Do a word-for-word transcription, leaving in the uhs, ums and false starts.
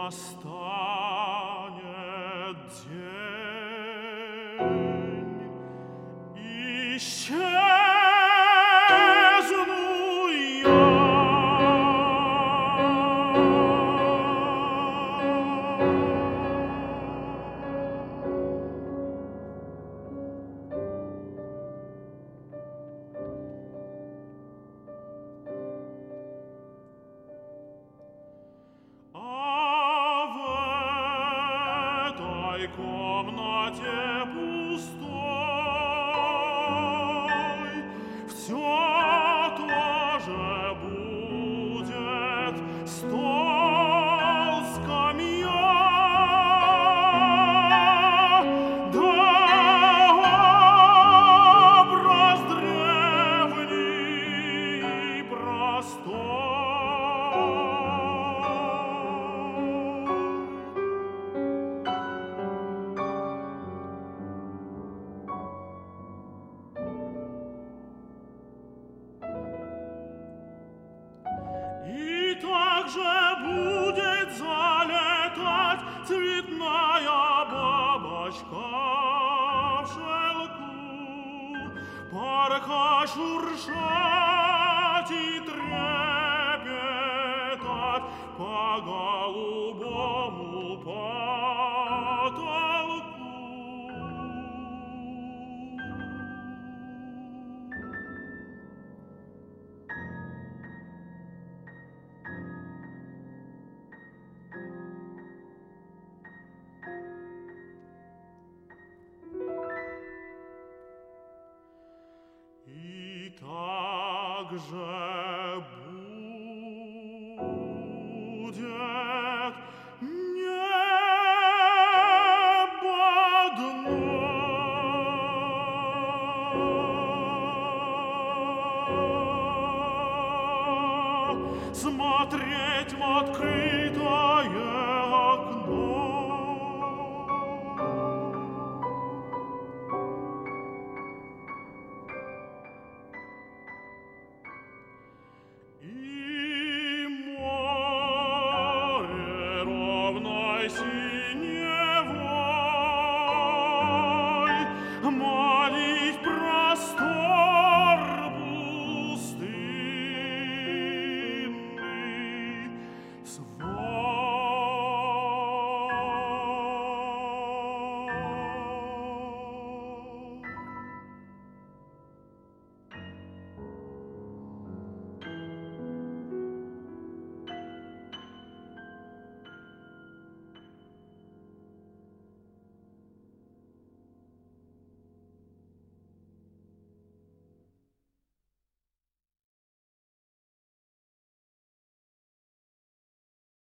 настанет день, исчезну я. Комнате пустой все то же будет: стол, скамья, да образ древний и простой. И также будет залетать цветная бабочка в шелку, порха шуршать и трепетать по голубому потолку. И также будет небо дно, смотреть в открытое